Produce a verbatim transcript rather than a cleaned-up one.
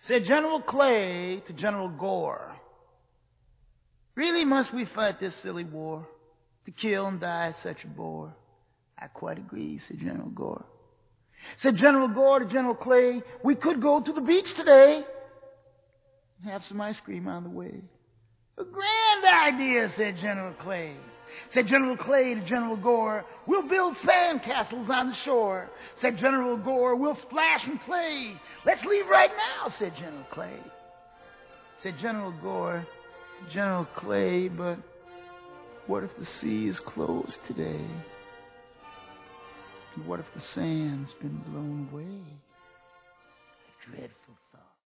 Said General Clay to General Gore, really must we fight this silly war? To kill and die is such a bore. I quite agree, said General Gore. Said General Gore to General Clay, we could go to the beach today and have some ice cream on the way. A grand idea, said General Clay. Said General Clay to General Gore, we'll build sand castles on the shore. Said General Gore, we'll splash and play. Let's leave right now, said General Clay. Said General Gore, General Clay, but what if the sea is closed today? And what if the sand's been blown away? A dreadful